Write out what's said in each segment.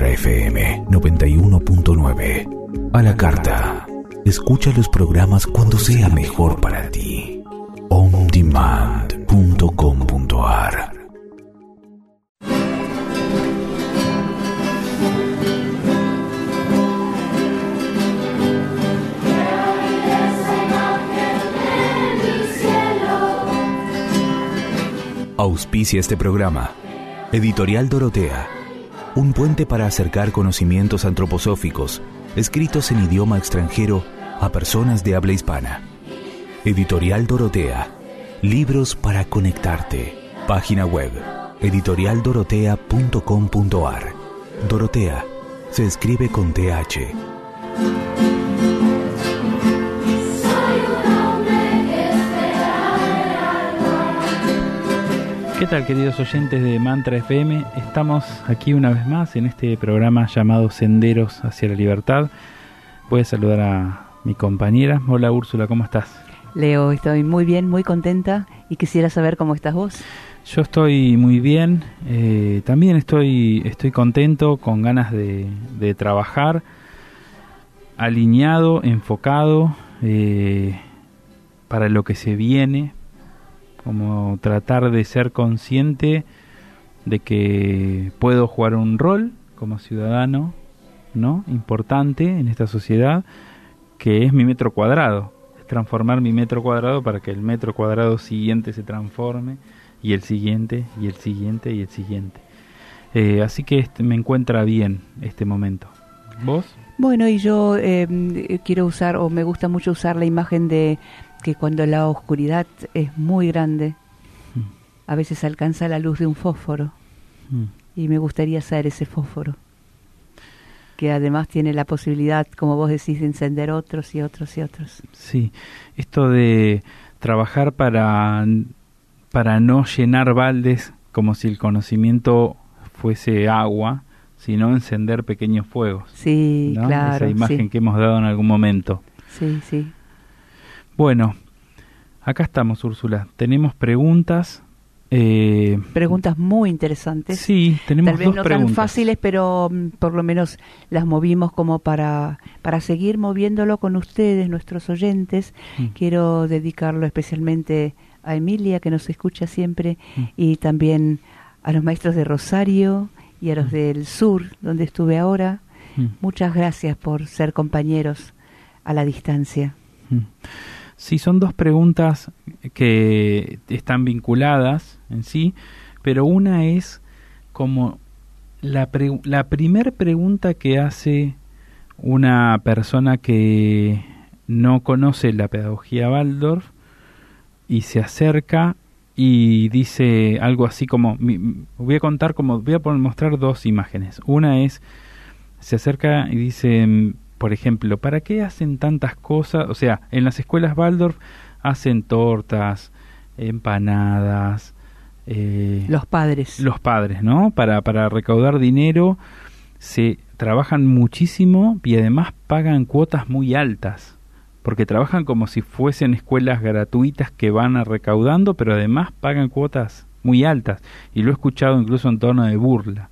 FM 91.9. A la carta. Escucha los programas cuando sea mejor para ti. ondemand.com.ar. Auspicia este programa. Editorial Dorotea. Un puente para acercar conocimientos antroposóficos, escritos en idioma extranjero, a personas de habla hispana. Editorial Dorotea. Libros para conectarte. Página web: editorialdorotea.com.ar. Dorotea se escribe con TH. ¿Qué tal, queridos oyentes de Mantra FM? Estamos aquí una vez más en este programa llamado Senderos hacia la Libertad. Voy a saludar a mi compañera. Hola, Úrsula, ¿cómo estás? Leo, estoy muy bien, muy contenta y quisiera saber cómo estás vos. Yo estoy muy bien, también estoy contento, con ganas de trabajar, alineado, enfocado para lo que se viene, como tratar de ser consciente de que puedo jugar un rol como ciudadano, ¿no?, importante en esta sociedad, que es mi metro cuadrado. Transformar mi metro cuadrado para que el metro cuadrado siguiente se transforme, y el siguiente, y el siguiente, y el siguiente. Así que me encuentra bien este momento. ¿Vos? Bueno, y yo quiero usar, o me gusta mucho usar la imagen de que cuando la oscuridad es muy grande, a veces alcanza la luz de un fósforo, y me gustaría ser ese fósforo, que además tiene la posibilidad, como vos decís, de encender otros y otros y otros. Sí, esto de trabajar para no llenar baldes como si el conocimiento fuese agua, sino encender pequeños fuegos. Sí, ¿no? Claro. Esa imagen sí. que hemos dado en algún momento. Sí, sí. Bueno, acá estamos, Úrsula. Tenemos preguntas. Preguntas muy interesantes. Sí, tenemos tal vez dos no preguntas. tan fáciles, pero por lo menos las movimos como para seguir moviéndolo con ustedes, nuestros oyentes. Quiero dedicarlo especialmente a Emilia, que nos escucha siempre, y también a los maestros de Rosario y a los del sur, donde estuve ahora. Muchas gracias por ser compañeros a la distancia. Sí, son dos preguntas que están vinculadas en sí, pero una es como la primer pregunta que hace una persona que no conoce la pedagogía Waldorf y se acerca y dice algo así como, voy a mostrar dos imágenes. Una es, se acerca y dice, por ejemplo, ¿para qué hacen tantas cosas? O sea, en las escuelas Waldorf hacen tortas, empanadas. Los padres, ¿no? Para recaudar dinero se trabajan muchísimo y además pagan cuotas muy altas, porque trabajan como si fuesen escuelas gratuitas que van recaudando, pero además pagan cuotas muy altas. Y lo he escuchado incluso en tono de burla.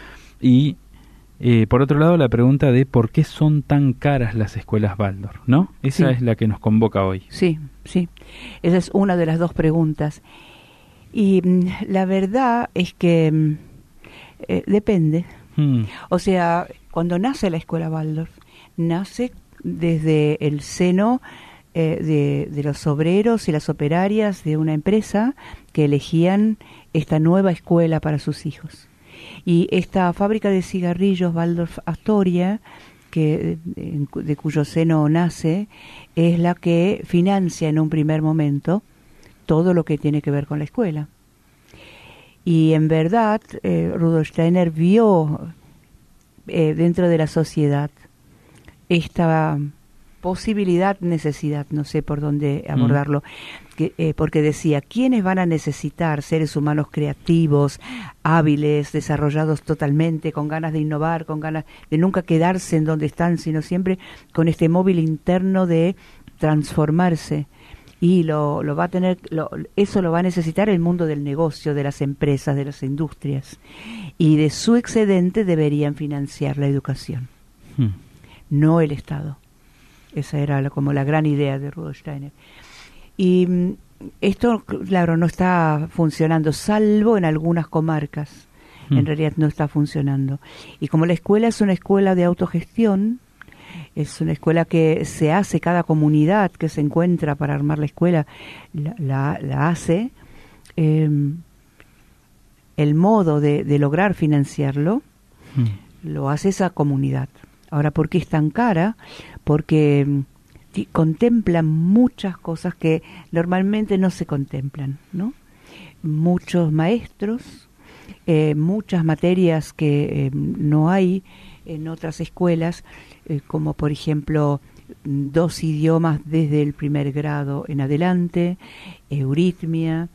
Y por otro lado, la pregunta de por qué son tan caras las escuelas Waldorf, ¿no? Esa es la que nos convoca hoy. Sí, sí. Esa es una de las dos preguntas. Y la verdad es que depende. O sea, cuando nace la escuela Waldorf, nace desde el seno de los obreros y las operarias de una empresa que elegían esta nueva escuela para sus hijos. Y esta fábrica de cigarrillos Waldorf Astoria, de cuyo seno nace, es la que financia en un primer momento todo lo que tiene que ver con la escuela. Y en verdad, Rudolf Steiner vio dentro de la sociedad esta posibilidad, necesidad, no sé por dónde abordarlo, porque decía, ¿quiénes van a necesitar seres humanos creativos, hábiles, desarrollados totalmente, con ganas de innovar, con ganas de nunca quedarse en donde están, sino siempre con este móvil interno de transformarse? y lo va a tener, eso lo va a necesitar el mundo del negocio, de las empresas, de las industrias, y de su excedente deberían financiar la educación, no el Estado. Esa era como la gran idea de Rudolf Steiner. Y esto, claro, no está funcionando, salvo en algunas comarcas. En realidad no está funcionando. Y como la escuela es una escuela de autogestión, es una escuela que se hace, cada comunidad que se encuentra para armar la escuela la hace, el modo de lograr financiarlo lo hace esa comunidad. Ahora, ¿por qué es tan cara? Porque contemplan muchas cosas que normalmente no se contemplan, ¿no? Muchos maestros, muchas materias que no hay en otras escuelas, como por ejemplo 2 idiomas desde el primer grado en adelante, euritmia,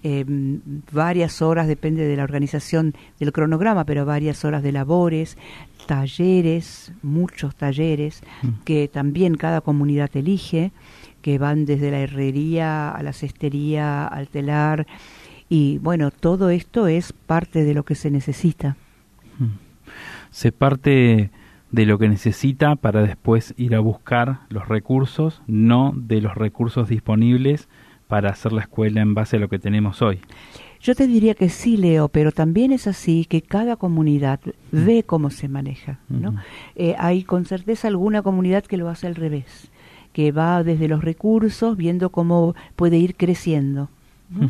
varias horas, depende de la organización del cronograma, pero varias horas de labores, talleres, muchos talleres que también cada comunidad elige, que van desde la herrería a la cestería, al telar, y bueno, todo esto es parte de lo que se necesita. Se parte de lo que necesita para después ir a buscar los recursos, no de los recursos disponibles para hacer la escuela en base a lo que tenemos hoy. Yo te diría que sí, Leo, pero también es así que cada comunidad ve cómo se maneja, ¿no? Hay con certeza alguna comunidad que lo hace al revés, que va desde los recursos viendo cómo puede ir creciendo, ¿no?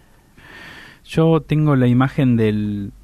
Yo tengo la imagen del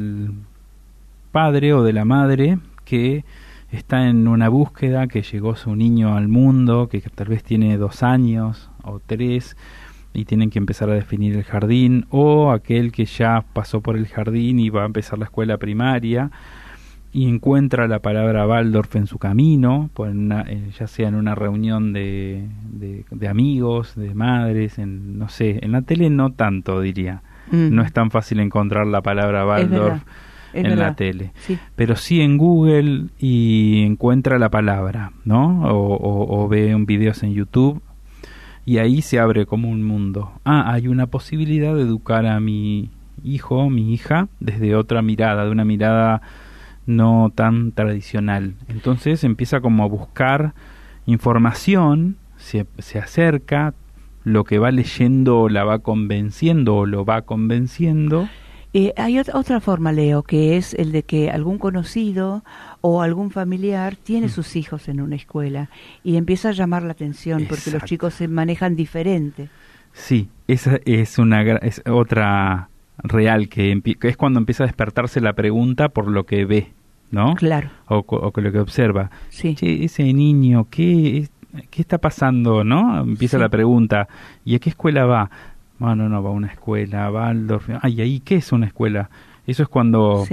padre o de la madre que está en una búsqueda, que llegó su niño al mundo, que tal vez tiene 2 años o 3 y tienen que empezar a definir el jardín, o aquel que ya pasó por el jardín y va a empezar la escuela primaria y encuentra la palabra Waldorf en su camino, ya sea en una reunión de amigos, de madres, no sé, en la tele no tanto, diría. No es tan fácil encontrar la palabra Waldorf en la tele, sí. Pero sí en Google y encuentra la palabra, ¿no? O ve un videos en YouTube y ahí se abre como un mundo. Hay una posibilidad de educar a mi hijo, mi hija, desde otra mirada, de una mirada no tan tradicional. Entonces empieza como a buscar información, se acerca, lo que va leyendo la va convenciendo o lo va convenciendo. Hay otra forma, Leo, que es el de que algún conocido o algún familiar tiene sus hijos en una escuela y empieza a llamar la atención. Exacto. Porque los chicos se manejan diferente. Sí, esa es otra real, que es cuando empieza a despertarse la pregunta por lo que ve, ¿no? Claro. O lo que observa. Sí. Che, ese niño, ¿qué está pasando, no? Empieza la pregunta, ¿y a qué escuela va? Bueno, no, va a una escuela, Waldorf. ¿Y ahí qué es una escuela? Eso es cuando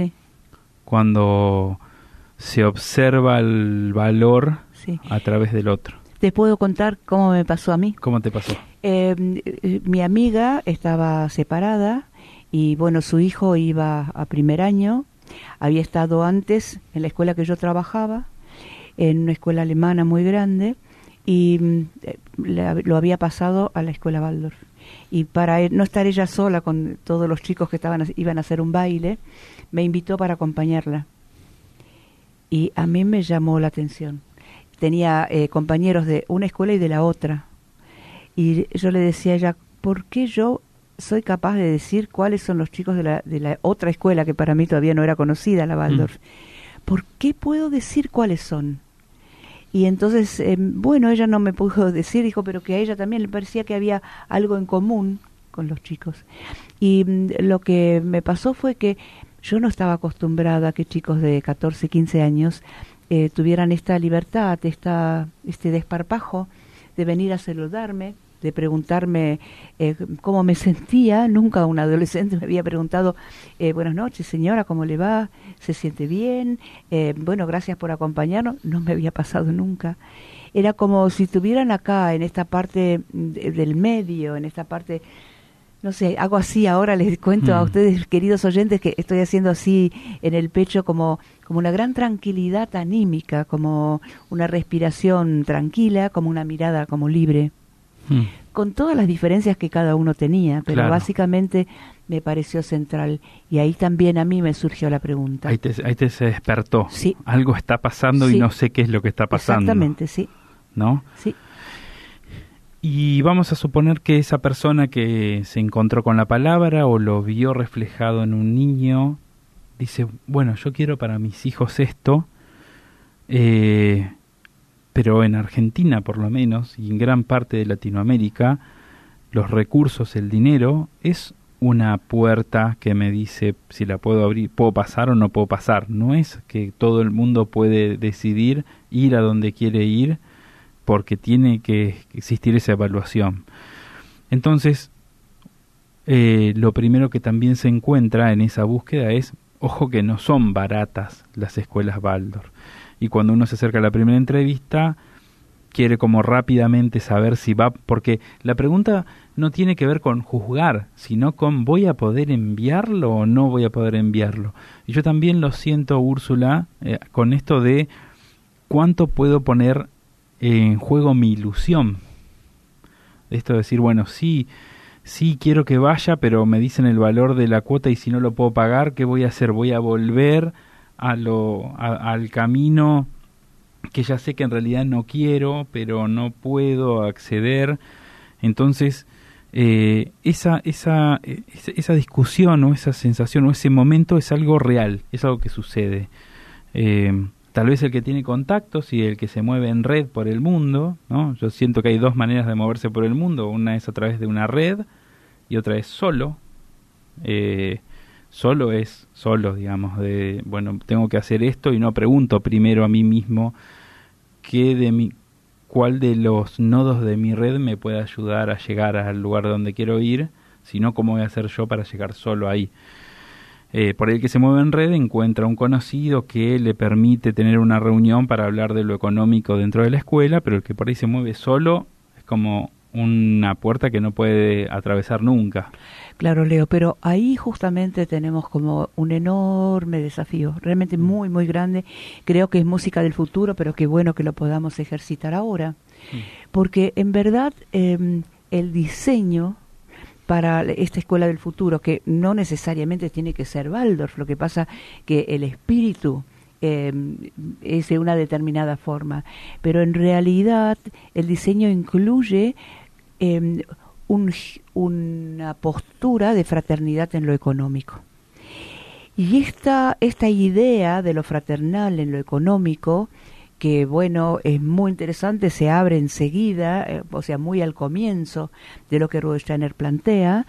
se observa el valor a través del otro. ¿Te puedo contar cómo me pasó a mí? ¿Cómo te pasó? Mi amiga estaba separada y bueno, su hijo iba a primer año, había estado antes en la escuela que yo trabajaba, en una escuela alemana muy grande, y lo había pasado a la escuela Waldorf. Y para no estar ella sola con todos los chicos que iban a hacer un baile, me invitó para acompañarla. Y a mí me llamó la atención. Tenía compañeros de una escuela y de la otra. Y yo le decía a ella, ¿por qué yo soy capaz de decir cuáles son los chicos de la otra escuela, que para mí todavía no era conocida, la Waldorf? ¿Por qué puedo decir cuáles son? Y entonces, bueno, ella no me pudo decir, dijo, pero que a ella también le parecía que había algo en común con los chicos. Y lo que me pasó fue que yo no estaba acostumbrada a que chicos de 14, 15 años tuvieran esta libertad, este desparpajo de venir a saludarme, de preguntarme cómo me sentía. Nunca un adolescente me había preguntado, buenas noches señora, ¿cómo le va? ¿Se siente bien? Bueno, gracias por acompañarnos. No me había pasado nunca. Era como si estuvieran acá, en esta parte del medio, en esta parte, no sé, hago así, ahora les cuento a ustedes, queridos oyentes, que estoy haciendo así en el pecho como una gran tranquilidad anímica, como una respiración tranquila, como una mirada como libre. con todas las diferencias que cada uno tenía, pero claro, básicamente me pareció central. Y ahí también a mí me surgió la pregunta. Ahí te se despertó. Sí. Algo está pasando Sí. y no sé qué es lo que está pasando. Exactamente, sí. ¿No? Sí. Y vamos a suponer que esa persona que se encontró con la palabra o lo vio reflejado en un niño, dice, bueno, yo quiero para mis hijos esto, pero en Argentina por lo menos, y en gran parte de Latinoamérica, los recursos, el dinero, es una puerta que me dice si la puedo abrir, puedo pasar o no puedo pasar. No es que todo el mundo puede decidir ir a donde quiere ir, porque tiene que existir esa evaluación. Entonces, lo primero que también se encuentra en esa búsqueda es, ojo que no son baratas las escuelas Waldorf. Y cuando uno se acerca a la primera entrevista, quiere como rápidamente saber si va, porque la pregunta no tiene que ver con juzgar, sino con ¿voy a poder enviarlo o no voy a poder enviarlo? Y yo también lo siento, Úrsula, con esto de cuánto puedo poner en juego mi ilusión. Esto de decir, bueno, sí quiero que vaya, pero me dicen el valor de la cuota y si no lo puedo pagar, ¿qué voy a hacer? Voy a volver al camino que ya sé que en realidad no quiero, pero no puedo acceder. Entonces, esa discusión o esa sensación o ese momento es algo real, es algo que sucede. Tal vez el que tiene contactos y el que se mueve en red por el mundo, ¿no? Yo siento que hay dos maneras de moverse por el mundo, una es a través de una red y otra es solo. Solo es solo, digamos, de, bueno, tengo que hacer esto y no pregunto primero a mí mismo cuál de los nodos de mi red me puede ayudar a llegar al lugar donde quiero ir, sino cómo voy a hacer yo para llegar solo ahí. Por el que se mueve en red encuentra un conocido que le permite tener una reunión para hablar de lo económico dentro de la escuela, pero el que por ahí se mueve solo es como una puerta que no puede atravesar nunca. Claro, Leo, pero ahí justamente tenemos como un enorme desafío, realmente muy, muy grande. Creo que es música del futuro, pero qué bueno que lo podamos ejercitar ahora. Porque en verdad el diseño para esta escuela del futuro, que no necesariamente tiene que ser Waldorf, lo que pasa que el espíritu es de una determinada forma, pero en realidad el diseño incluye una postura de fraternidad en lo económico. Y esta idea de lo fraternal en lo económico, que bueno, es muy interesante, se abre enseguida, o sea, muy al comienzo de lo que Rudolf Steiner plantea,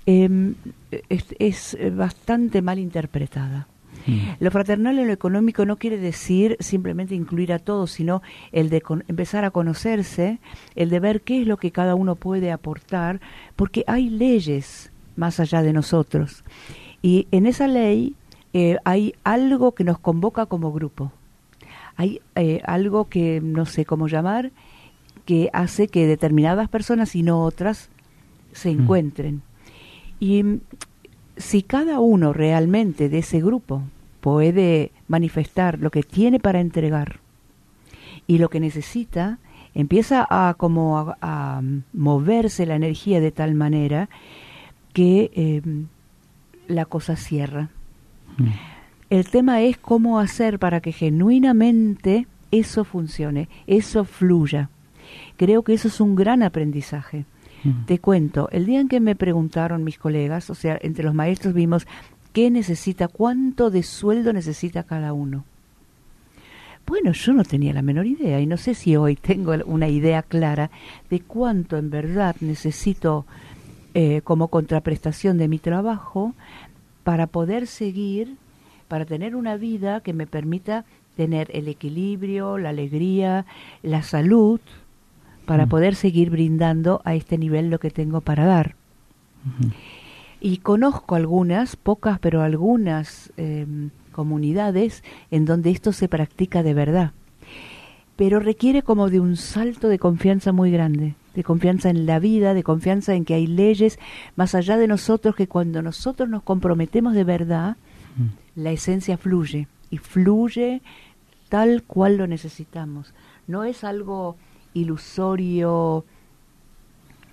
es bastante mal interpretada. Lo fraternal en lo económico no quiere decir simplemente incluir a todos, sino el de empezar a conocerse, el de ver qué es lo que cada uno puede aportar, porque hay leyes más allá de nosotros. Y en esa ley hay algo que nos convoca como grupo. Hay algo que no sé cómo llamar, que hace que determinadas personas y no otras se encuentren. Y si cada uno realmente de ese grupo puede manifestar lo que tiene para entregar y lo que necesita, empieza a moverse la energía de tal manera que la cosa cierra. El tema es cómo hacer para que genuinamente eso funcione, eso fluya. Creo que eso es un gran aprendizaje. Te cuento, el día en que me preguntaron mis colegas, o sea, entre los maestros vimos qué necesita, cuánto de sueldo necesita cada uno. Bueno, yo no tenía la menor idea y no sé si hoy tengo una idea clara de cuánto en verdad necesito como contraprestación de mi trabajo para poder seguir, para tener una vida que me permita tener el equilibrio, la alegría, la salud, para poder seguir brindando a este nivel lo que tengo para dar. Y conozco algunas, pocas, pero algunas comunidades en donde esto se practica de verdad. Pero requiere como de un salto de confianza muy grande, de confianza en la vida, de confianza en que hay leyes más allá de nosotros, que cuando nosotros nos comprometemos de verdad, la esencia fluye, y fluye tal cual lo necesitamos. No es algo ilusorio,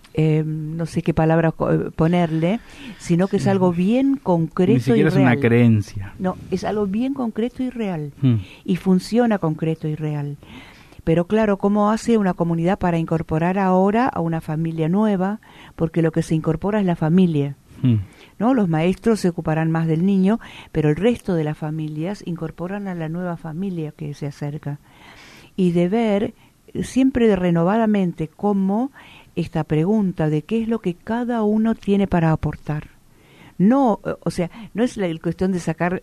no sé qué palabra ponerle, sino que es algo bien concreto y real. Ni siquiera es una creencia. No, es algo bien concreto y real. Y funciona concreto y real. Pero claro, ¿cómo hace una comunidad para incorporar ahora a una familia nueva? Porque lo que se incorpora es la familia. ¿No? Los maestros se ocuparán más del niño, pero el resto de las familias incorporan a la nueva familia que se acerca. Y de ver siempre renovadamente cómo esta pregunta de qué es lo que cada uno tiene para aportar. No, o sea, no es la cuestión de sacar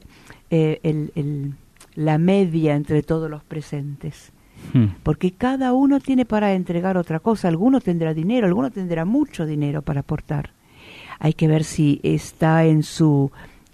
la media entre todos los presentes, porque cada uno tiene para entregar otra cosa. Alguno tendrá dinero, alguno tendrá mucho dinero para aportar. Hay que ver si está en su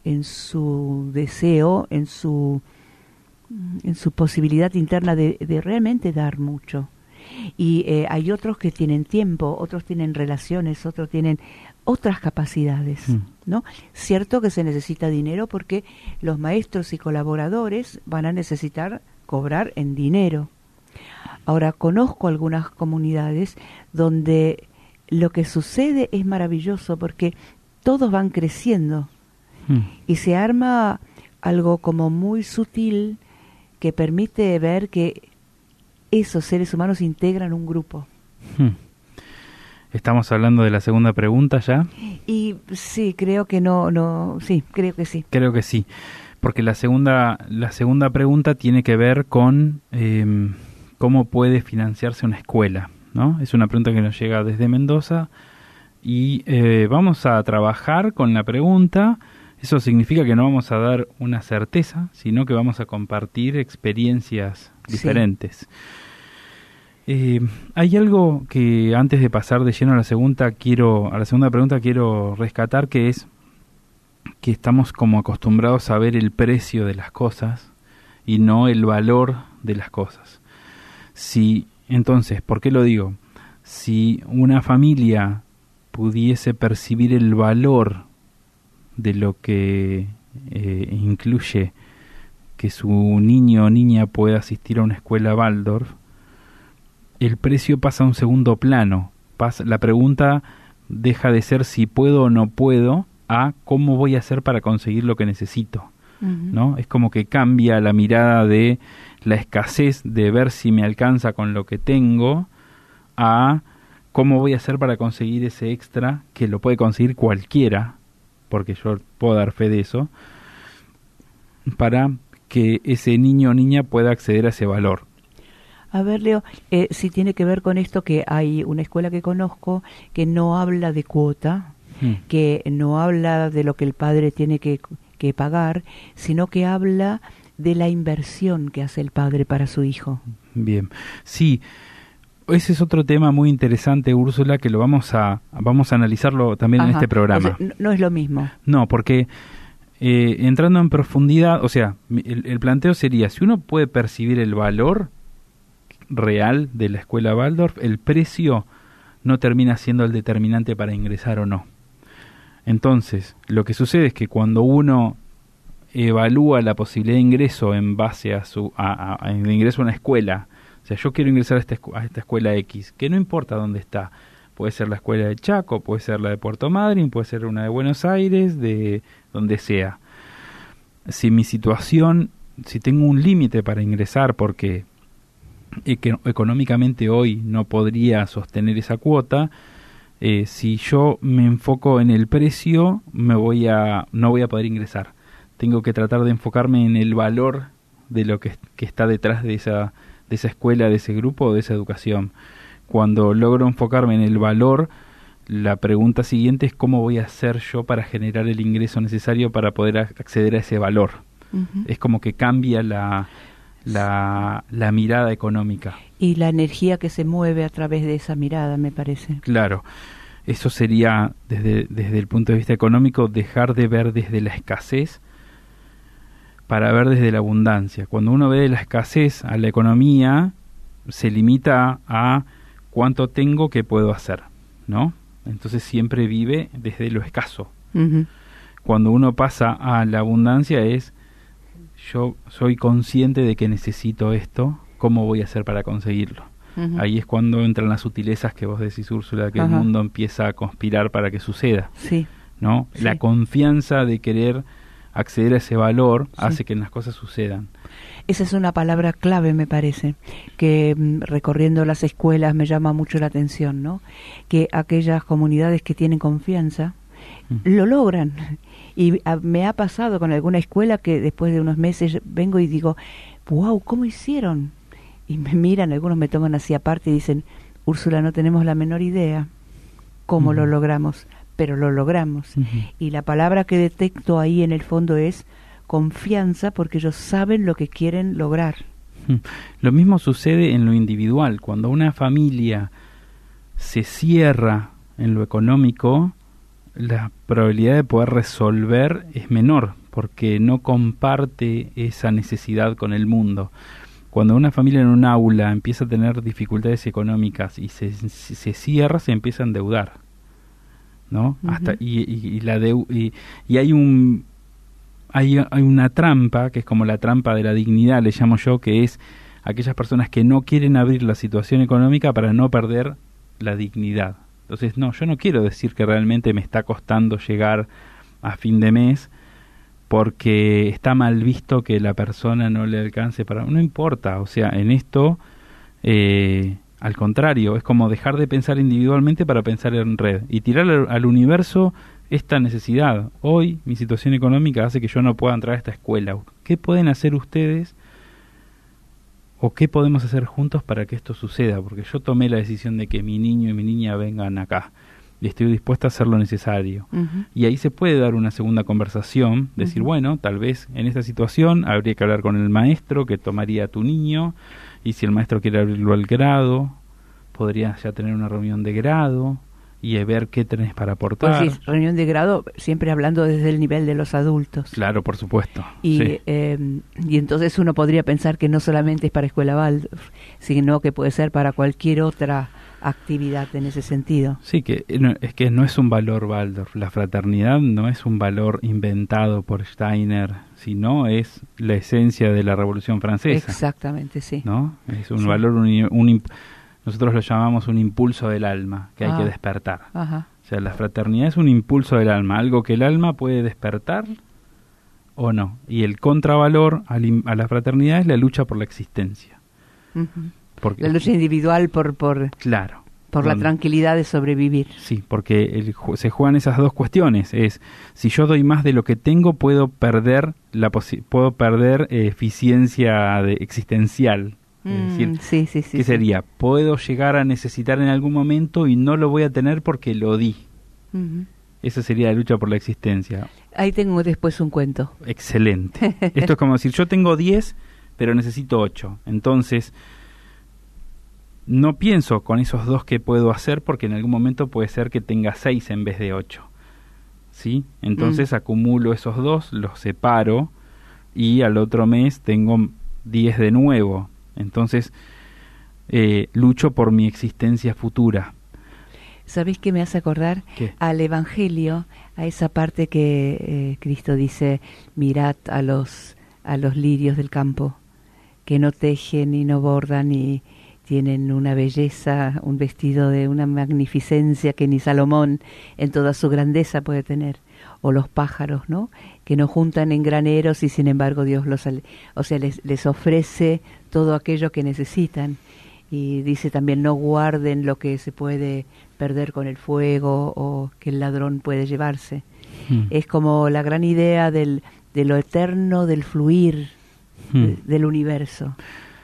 deseo, en su posibilidad interna de realmente dar mucho. Y hay otros que tienen tiempo, otros tienen relaciones, otros tienen otras capacidades, ¿no? Cierto que se necesita dinero porque los maestros y colaboradores van a necesitar cobrar en dinero. Ahora, conozco algunas comunidades donde lo que sucede es maravilloso porque todos van creciendo y se arma algo como muy sutil que permite ver que esos seres humanos integran un grupo. ¿Estamos hablando de la segunda pregunta ya? Y sí, creo que sí, creo que sí. Creo que sí, porque la segunda pregunta tiene que ver con cómo puede financiarse una escuela, ¿no? Es una pregunta que nos llega desde Mendoza y vamos a trabajar con la pregunta. Eso significa que no vamos a dar una certeza, sino que vamos a compartir experiencias diferentes. Hay algo que antes de pasar de lleno a la segunda pregunta quiero rescatar, que es que estamos como acostumbrados a ver el precio de las cosas y no el valor de las cosas. Entonces, ¿por qué lo digo? Si una familia pudiese percibir el valor de lo que incluye que su niño o niña pueda asistir a una escuela Waldorf, el precio pasa a un segundo plano. La pregunta deja de ser si puedo o no puedo a cómo voy a hacer para conseguir lo que necesito, ¿no? Es como que cambia la mirada de la escasez de ver si me alcanza con lo que tengo a cómo voy a hacer para conseguir ese extra que lo puede conseguir cualquiera, porque yo puedo dar fe de eso, para que ese niño o niña pueda acceder a ese valor. A ver, Leo, si tiene que ver con esto, que hay una escuela que conozco que no habla de cuota, que no habla de lo que el padre tiene que pagar, sino que habla de la inversión que hace el padre para su hijo. Bien, sí, ese es otro tema muy interesante, Úrsula, que lo vamos a analizarlo también en este programa. O sea, no es lo mismo. No, porque entrando en profundidad, o sea, el planteo sería, si uno puede percibir el valor real de la escuela Waldorf, el precio no termina siendo el determinante para ingresar o no. Entonces, lo que sucede es que cuando uno evalúa la posibilidad de ingreso en base a ingreso a una escuela, o sea, yo quiero ingresar a esta escuela X, que no importa dónde está, puede ser la escuela de Chaco, puede ser la de Puerto Madryn, puede ser una de Buenos Aires, de donde sea. Si mi situación, si tengo un límite para ingresar porque económicamente hoy no podría sostener esa cuota, si yo me enfoco en el precio, no voy a poder ingresar. Tengo que tratar de enfocarme en el valor de lo que está detrás de esa escuela, de ese grupo, de esa educación. Cuando logro enfocarme en el valor, la pregunta siguiente es cómo voy a hacer yo para generar el ingreso necesario para poder acceder a ese valor. Es como que cambia la mirada económica. Y la energía que se mueve a través de esa mirada, me parece. Claro, eso sería, desde el punto de vista económico, dejar de ver desde la escasez para ver desde la abundancia. Cuando uno ve de la escasez a la economía, se limita a cuánto tengo, qué puedo hacer, ¿no? Entonces siempre vive desde lo escaso. Cuando uno pasa a la abundancia es, yo soy consciente de que necesito esto, ¿cómo voy a hacer para conseguirlo? Ahí es cuando entran las sutilezas que vos decís, Úrsula, que el mundo empieza a conspirar para que suceda. Sí. ¿No? Sí. La confianza de querer acceder a ese valor hace que las cosas sucedan. Esa es una palabra clave, me parece, que recorriendo las escuelas me llama mucho la atención, ¿no? Que aquellas comunidades que tienen confianza lo logran. Y me ha pasado con alguna escuela que después de unos meses vengo y digo, wow, ¿cómo hicieron? Y me miran, algunos me toman así aparte y dicen, Úrsula, no tenemos la menor idea cómo lo logramos, pero lo logramos. Y la palabra que detecto ahí en el fondo es confianza, porque ellos saben lo que quieren lograr. Lo mismo sucede en lo individual. Cuando una familia se cierra en lo económico, la probabilidad de poder resolver es menor, porque no comparte esa necesidad con el mundo. Cuando una familia en un aula empieza a tener dificultades económicas y se cierra, se empieza a endeudar, ¿no? Hasta y hay una trampa que es como la trampa de la dignidad, le llamo yo, que es aquellas personas que no quieren abrir la situación económica para no perder la dignidad. Entonces, no, yo no quiero decir que realmente me está costando llegar a fin de mes porque está mal visto que la persona no le alcance para... No importa, o sea, en esto, al contrario, es como dejar de pensar individualmente para pensar en red y tirar al universo esta necesidad. Hoy mi situación económica hace que yo no pueda entrar a esta escuela. ¿Qué pueden hacer ustedes o qué podemos hacer juntos para que esto suceda? Porque yo tomé la decisión de que mi niño y mi niña vengan acá y estoy dispuesta a hacer lo necesario. Y ahí se puede dar una segunda conversación, decir, bueno, tal vez en esta situación habría que hablar con el maestro que tomaría a tu niño, y si el maestro quiere abrirlo al grado, podría ya tener una reunión de grado y ver qué tenés para aportar. Pues sí, reunión de grado, siempre hablando desde el nivel de los adultos. Claro, por supuesto. Y entonces uno podría pensar que no solamente es para Escuela Waldorf, sino que puede ser para cualquier otra actividad en ese sentido. Sí, es que no es un valor Waldorf. La fraternidad no es un valor inventado por Steiner, sino es la esencia de la Revolución Francesa. Exactamente, sí. ¿No? Es un valor, nosotros lo llamamos un impulso del alma, que hay que despertar. O sea, la fraternidad es un impulso del alma, algo que el alma puede despertar o no. Y el contravalor a la fraternidad es la lucha por la existencia. Porque, la lucha individual por claro, la tranquilidad de sobrevivir. Sí, porque se juegan esas dos cuestiones. Es, si yo doy más de lo que tengo, puedo perder eficiencia existencial. Es decir, ¿qué sería? Puedo llegar a necesitar en algún momento y no lo voy a tener porque lo di. Esa sería la lucha por la existencia. Ahí tengo después un cuento. Excelente. Esto es como decir, yo tengo 10, pero necesito 8. Entonces, no pienso con esos 2 que puedo hacer porque en algún momento puede ser que tenga 6 en vez de 8. ¿Sí? Entonces acumulo esos 2, los separo y al otro mes tengo 10 de nuevo. Entonces, lucho por mi existencia futura. ¿Sabés qué me hace acordar? ¿Qué? Al Evangelio, a esa parte que Cristo dice, mirad a los lirios del campo, que no tejen y no bordan y tienen una belleza, un vestido de una magnificencia que ni Salomón en toda su grandeza puede tener. O los pájaros, ¿no? Que no juntan en graneros y sin embargo Dios les ofrece todo aquello que necesitan. Y dice también, no guarden lo que se puede perder con el fuego o que el ladrón puede llevarse. Es como la gran idea de lo eterno, del fluir del universo.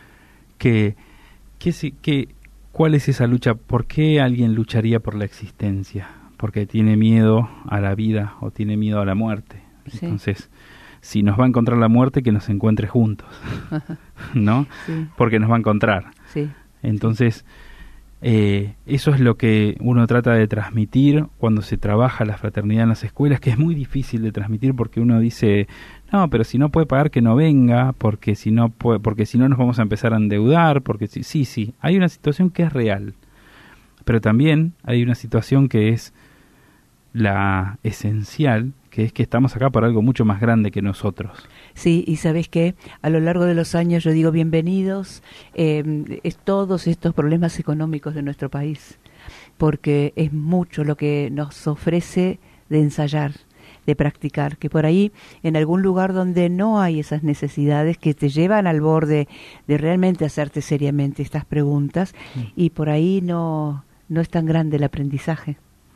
¿Cuál es esa lucha? ¿Por qué alguien lucharía por la existencia? Porque tiene miedo a la vida o tiene miedo a la muerte. Sí. Entonces, si nos va a encontrar la muerte, que nos encuentre juntos, ¿no? Sí. Porque nos va a encontrar. Sí. Entonces, eso es lo que uno trata de transmitir cuando se trabaja la fraternidad en las escuelas, que es muy difícil de transmitir porque uno dice, no, pero si no puede pagar que no venga, porque si no nos vamos a empezar a endeudar, porque sí, hay una situación que es real, pero también hay una situación que es la esencial, que es que estamos acá por algo mucho más grande que nosotros. Sí, y ¿sabés qué? A lo largo de los años yo digo bienvenidos todos estos problemas económicos de nuestro país, porque es mucho lo que nos ofrece de ensayar, de practicar, que por ahí en algún lugar donde no hay esas necesidades que te llevan al borde de realmente hacerte seriamente estas preguntas, y por ahí no es tan grande el aprendizaje.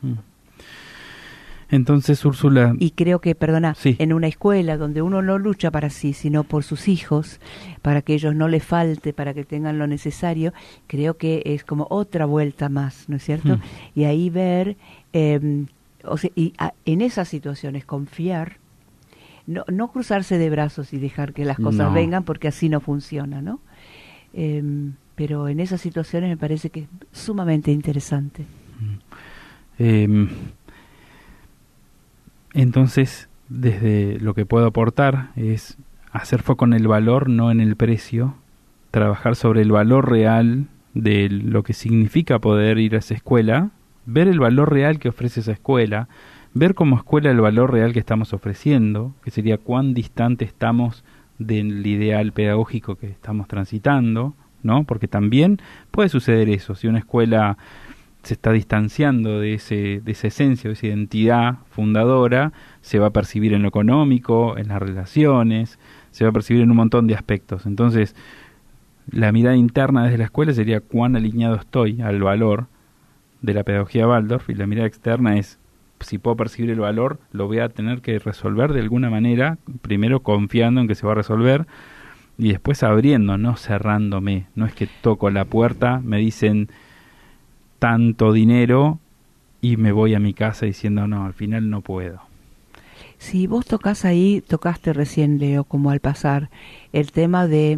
Entonces, Úrsula... Y creo que, sí. En una escuela donde uno no lucha para sí, sino por sus hijos, para que ellos no les falte, para que tengan lo necesario, creo que es como otra vuelta más, ¿no es cierto? Y ahí ver... en esas situaciones confiar, no cruzarse de brazos y dejar que las cosas vengan, porque así no funciona, ¿no? Pero en esas situaciones me parece que es sumamente interesante. Entonces, desde lo que puedo aportar es hacer foco en el valor, no en el precio, trabajar sobre el valor real de lo que significa poder ir a esa escuela, ver el valor real que ofrece esa escuela, ver como escuela el valor real que estamos ofreciendo, que sería cuán distante estamos del ideal pedagógico que estamos transitando, ¿no? Porque también puede suceder eso, si una escuela se está distanciando de esa esencia, de esa identidad fundadora, se va a percibir en lo económico, en las relaciones, se va a percibir en un montón de aspectos. Entonces, la mirada interna desde la escuela sería cuán alineado estoy al valor de la pedagogía Waldorf, y la mirada externa es, si puedo percibir el valor, lo voy a tener que resolver de alguna manera, primero confiando en que se va a resolver, y después abriendo, no cerrándome. No es que toco la puerta, me dicen tanto dinero y me voy a mi casa diciendo no, al final no puedo. Si vos tocaste recién, Leo, como al pasar, el tema de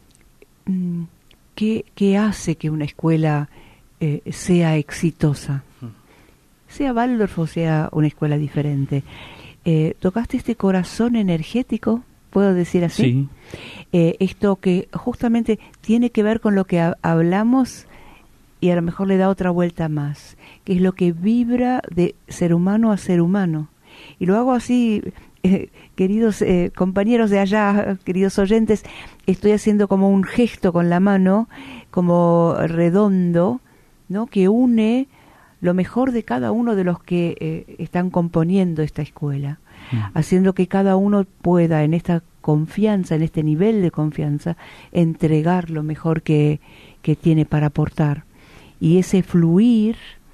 qué hace que una escuela sea exitosa, sea Waldorf o sea una escuela diferente. Tocaste este corazón energético, ¿puedo decir así? Sí. Esto que justamente tiene que ver con lo que hablamos, y a lo mejor le da otra vuelta más, que es lo que vibra de ser humano a ser humano. Y lo hago así, queridos compañeros de allá, queridos oyentes, estoy haciendo como un gesto con la mano, como redondo, ¿no? Que une lo mejor de cada uno de los que están componiendo esta escuela, haciendo que cada uno pueda en esta confianza, en este nivel de confianza, entregar lo mejor que tiene para aportar. Y ese fluir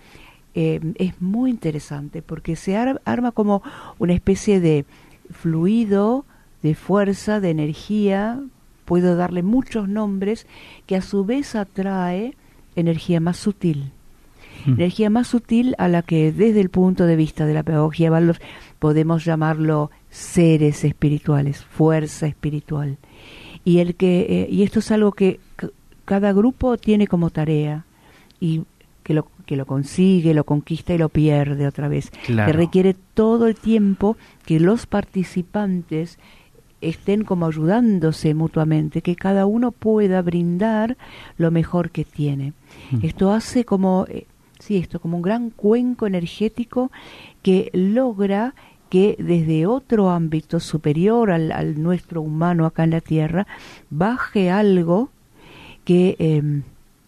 es muy interesante, porque se arma como una especie de fluido, de fuerza, de energía, puedo darle muchos nombres, que a su vez atrae energía más sutil. Energía más sutil a la que desde el punto de vista de la pedagogía Waldorf podemos llamarlo seres espirituales, fuerza espiritual. Y esto es algo que cada grupo tiene como tarea, y que lo consigue, lo conquista y lo pierde otra vez. Claro. Que requiere todo el tiempo que los participantes estén como ayudándose mutuamente, que cada uno pueda brindar lo mejor que tiene. Esto hace como como un gran cuenco energético que logra que desde otro ámbito superior al nuestro humano acá en la Tierra baje algo que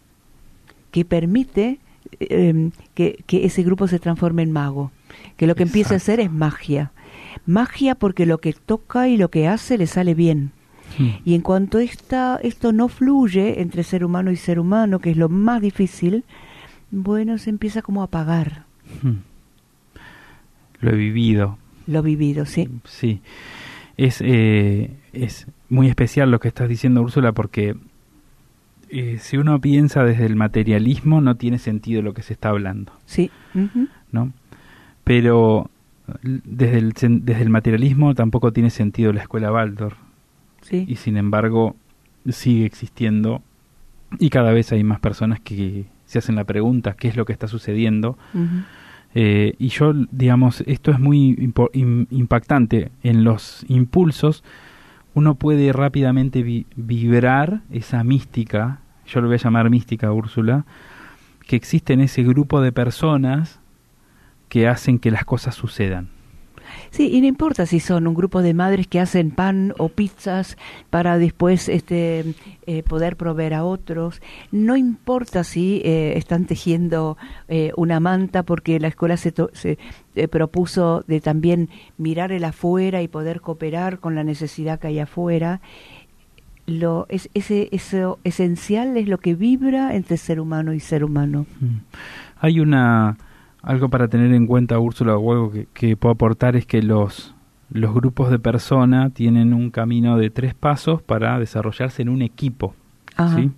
permite que ese grupo se transforme en mago, que lo que empieza a hacer es magia porque lo que toca y lo que hace le sale bien. Y en cuanto esto no fluye entre ser humano y ser humano, que es lo más difícil, bueno, se empieza como a apagar. Lo he vivido, sí. Sí, es muy especial lo que estás diciendo, Úrsula, porque si uno piensa desde el materialismo, no tiene sentido lo que se está hablando. Sí. ¿No? Pero desde el materialismo tampoco tiene sentido la escuela Waldorf. Sí. Y sin embargo sigue existiendo, y cada vez hay más personas que se hacen la pregunta ¿qué es lo que está sucediendo? Y yo, digamos, esto es muy impactante. En los impulsos uno puede rápidamente vibrar esa mística, yo lo voy a llamar mística, Úrsula, que existe en ese grupo de personas que hacen que las cosas sucedan. Sí, y no importa si son un grupo de madres que hacen pan o pizzas para después poder proveer a otros. No importa si están tejiendo una manta porque la escuela se propuso de también mirar el afuera y poder cooperar con la necesidad que hay afuera. Eso esencial es lo que vibra entre ser humano y ser humano. Hay algo para tener en cuenta, Úrsula, o algo que puedo aportar, es que los grupos de personas tienen un camino de 3 pasos para desarrollarse en un equipo. ¿Sí?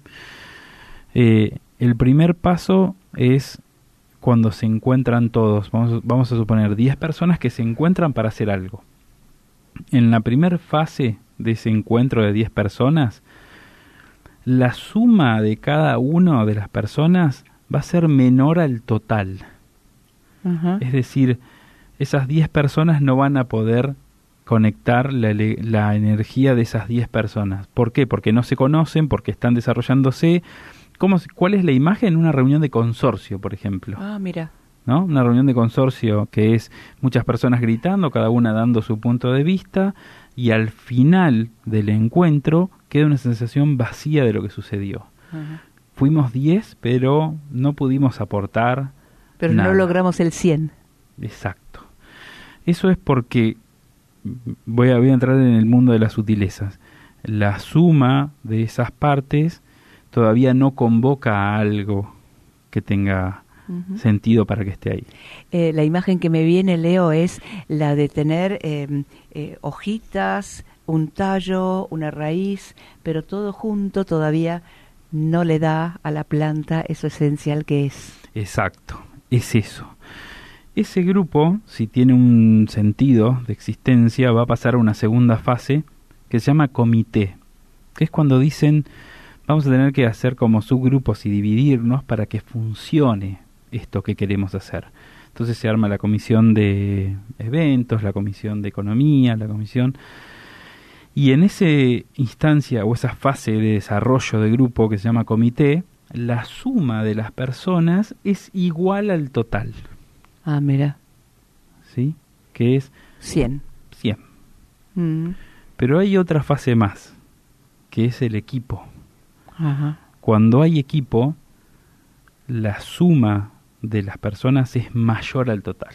El primer paso es cuando se encuentran todos. Vamos a suponer 10 personas que se encuentran para hacer algo. En la primera fase de ese encuentro de 10 personas, la suma de cada una de las personas va a ser menor al total. Es decir, esas 10 personas no van a poder conectar la energía de esas 10 personas. ¿Por qué? Porque no se conocen, porque están desarrollándose. ¿Cuál es la imagen? Una reunión de consorcio, por ejemplo. Mira. ¿No? Una reunión de consorcio que es muchas personas gritando, cada una dando su punto de vista, y al final del encuentro queda una sensación vacía de lo que sucedió. Fuimos 10, pero no pudimos aportar. Pero nada. No logramos el 100. Exacto. Eso es porque voy a entrar en el mundo de las sutilezas. La suma de esas partes todavía no convoca a algo que tenga sentido para que esté ahí. La imagen que me viene, Leo, es la de tener hojitas, un tallo, una raíz, pero todo junto todavía no le da a la planta eso esencial que es. Exacto. Es eso. Ese grupo, si tiene un sentido de existencia, va a pasar a una segunda fase que se llama comité, que es cuando dicen vamos a tener que hacer como subgrupos y dividirnos para que funcione esto que queremos hacer. Entonces se arma la comisión de eventos, la comisión de economía, la comisión... Y en esa instancia o esa fase de desarrollo de grupo que se llama comité, la suma de las personas es igual al total. Mira. ¿Sí? Que es 100. Pero hay otra fase más, que es el equipo. Ajá. Cuando hay equipo, la suma de las personas es mayor al total.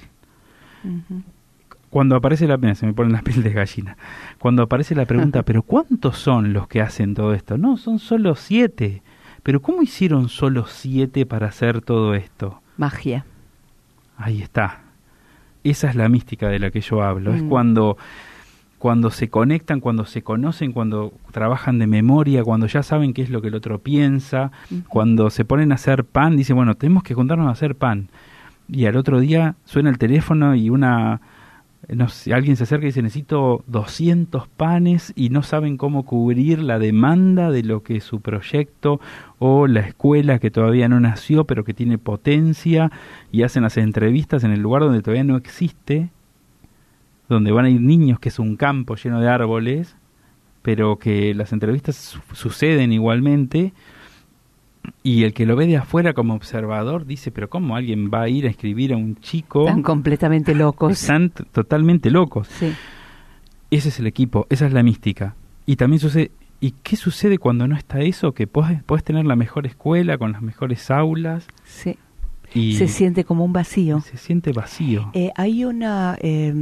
Cuando aparece se me ponen las pieles de gallina. Cuando aparece la pregunta, ¿pero cuántos son los que hacen todo esto? No, son solo 7. ¿Pero cómo hicieron solo 7 para hacer todo esto? Magia. Ahí está. Esa es la mística de la que yo hablo. Es cuando se conectan, cuando se conocen, cuando trabajan de memoria, cuando ya saben qué es lo que el otro piensa, cuando se ponen a hacer pan, dicen, bueno, tenemos que juntarnos a hacer pan. Y al otro día suena el teléfono y alguien se acerca y dice, necesito 200 panes, y no saben cómo cubrir la demanda de lo que es su proyecto, o la escuela que todavía no nació pero que tiene potencia, y hacen las entrevistas en el lugar donde todavía no existe, donde van a ir niños, que es un campo lleno de árboles, pero que las entrevistas suceden igualmente. Y el que lo ve de afuera como observador dice, pero ¿cómo alguien va a ir a escribir a un chico? Están completamente locos. Están totalmente locos. Sí. Ese es el equipo, esa es la mística. Y también sucede, ¿y qué sucede cuando no está eso? Que podés tener la mejor escuela, con las mejores aulas. Sí. Y se siente como un vacío. Se siente vacío. Hay una...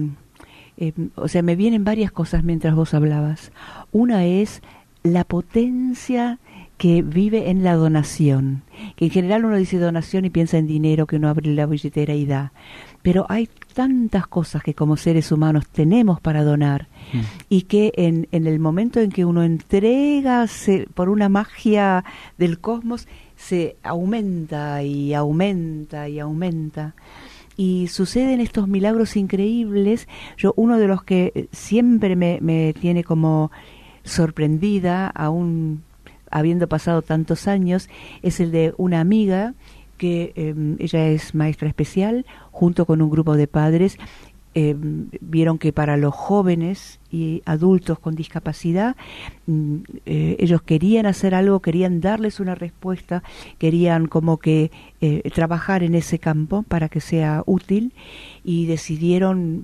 o sea, me vienen varias cosas mientras vos hablabas. Una es la potencia que vive en la donación, que en general uno dice donación y piensa en dinero, que uno abre la billetera y da, pero hay tantas cosas que como seres humanos tenemos para donar, y que en el momento en que uno entrega por una magia del cosmos, se aumenta y aumenta y aumenta. Y suceden estos milagros increíbles. Uno de los que siempre me tiene como sorprendida, aún habiendo pasado tantos años, es el de una amiga que ella es maestra especial, junto con un grupo de padres. Vieron que para los jóvenes y adultos con discapacidad, ellos querían hacer algo, querían darles una respuesta, querían como que trabajar en ese campo para que sea útil, y decidieron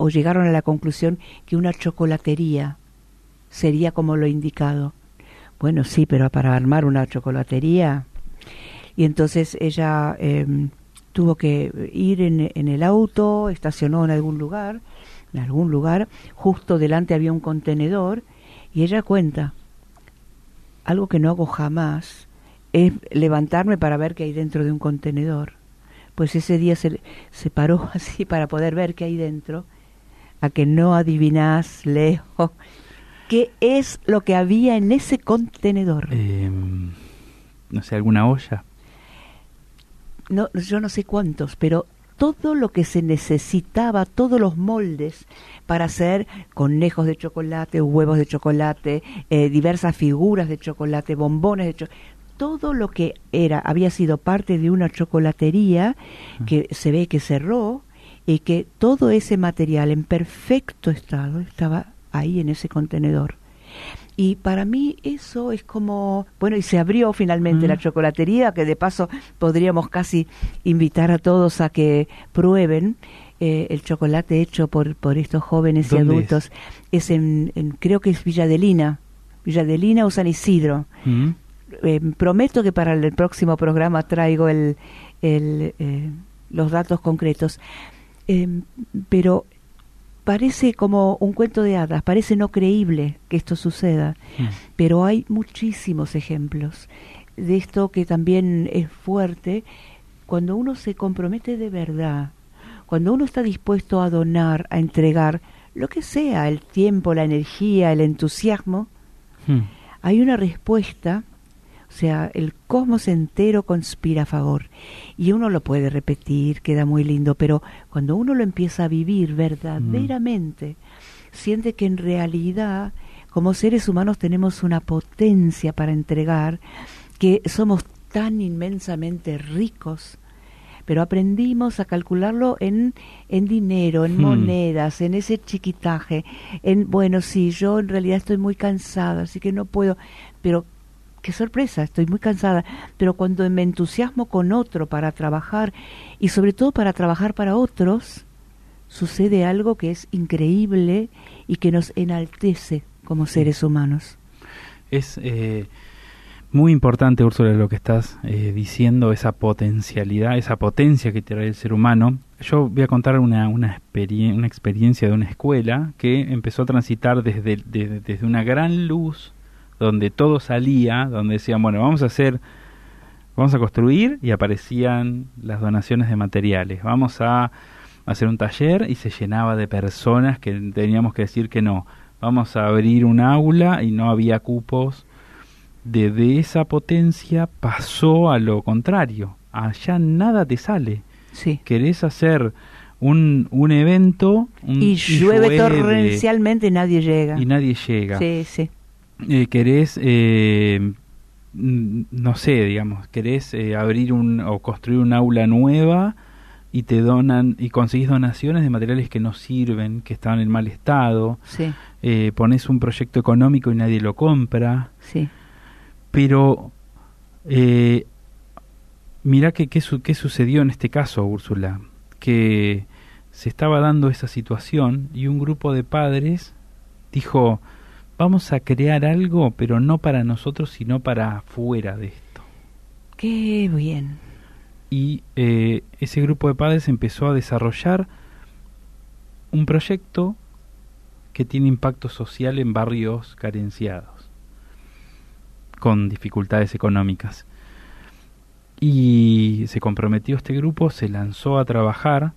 o llegaron a la conclusión que una chocolatería sería como lo indicado. Bueno, sí, pero para armar una chocolatería. Y entonces ella tuvo que ir en el auto, estacionó en algún lugar, justo delante había un contenedor, y ella cuenta, algo que no hago jamás es levantarme para ver qué hay dentro de un contenedor. Pues ese día se paró así para poder ver qué hay dentro. A que no adivinás, Leo, qué es lo que había en ese contenedor. No sé, ¿alguna olla? No, yo no sé cuántos, pero todo lo que se necesitaba, todos los moldes para hacer conejos de chocolate, huevos de chocolate, diversas figuras de chocolate, bombones de chocolate, todo lo que había sido parte de una chocolatería que se ve que cerró, y que todo ese material en perfecto estado estaba ahí en ese contenedor. Y para mí eso es como, bueno, y se abrió finalmente la chocolatería, que de paso podríamos casi invitar a todos a que prueben el chocolate hecho por estos jóvenes y adultos. Es creo que es Villa Adelina o San Isidro. Prometo que para el próximo programa traigo los datos concretos. Pero parece como un cuento de hadas, parece no creíble que esto suceda, pero hay muchísimos ejemplos de esto que también es fuerte cuando uno se compromete de verdad, cuando uno está dispuesto a donar, a entregar lo que sea, el tiempo, la energía, el entusiasmo, hay una respuesta. O sea, el cosmos entero conspira a favor. Y uno lo puede repetir, queda muy lindo, pero cuando uno lo empieza a vivir verdaderamente, siente que en realidad, como seres humanos, tenemos una potencia para entregar, que somos tan inmensamente ricos, pero aprendimos a calcularlo en dinero, en monedas, en ese chiquitaje, bueno, sí, yo en realidad estoy muy cansada, así que no puedo, pero qué sorpresa, estoy muy cansada, pero cuando me entusiasmo con otro para trabajar, y sobre todo para trabajar para otros, sucede algo que es increíble y que nos enaltece como seres humanos. Es muy importante, Úrsula, lo que estás diciendo, esa potencialidad, esa potencia que trae el ser humano. Yo voy a contar una experiencia de una escuela que empezó a transitar desde una gran luz, donde todo salía, donde decían, bueno, vamos a construir, y aparecían las donaciones de materiales, vamos a hacer un taller, y se llenaba de personas que teníamos que decir que no, vamos a abrir un aula, y no había cupos. De esa potencia pasó a lo contrario, allá nada te sale. Sí. Querés hacer un evento y llueve torrencialmente y nadie llega. Sí, sí. Querés, no sé, digamos, querés abrir o construir un aula nueva, y te donan, y conseguís donaciones de materiales que no sirven, que están en mal estado. Sí. Ponés un proyecto económico y nadie lo compra. Sí. Pero mirá qué sucedió en este caso, Úrsula, que se estaba dando esa situación, y un grupo de padres dijo, vamos a crear algo, pero no para nosotros, sino para afuera de esto. ¡Qué bien! Y ese grupo de padres empezó a desarrollar un proyecto que tiene impacto social en barrios carenciados, con dificultades económicas. Y se comprometió este grupo, se lanzó a trabajar,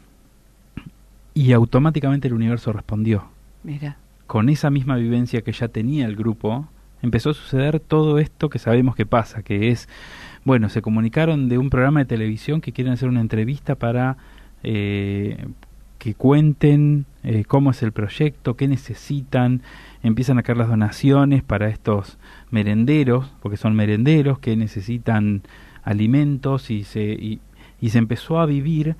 y automáticamente el universo respondió. Mira. Con esa misma vivencia que ya tenía el grupo, empezó a suceder todo esto que sabemos que pasa, que es, bueno, se comunicaron de un programa de televisión que quieren hacer una entrevista para que cuenten cómo es el proyecto, qué necesitan, empiezan a caer las donaciones para estos merenderos, porque son merenderos que necesitan alimentos, y se empezó a vivir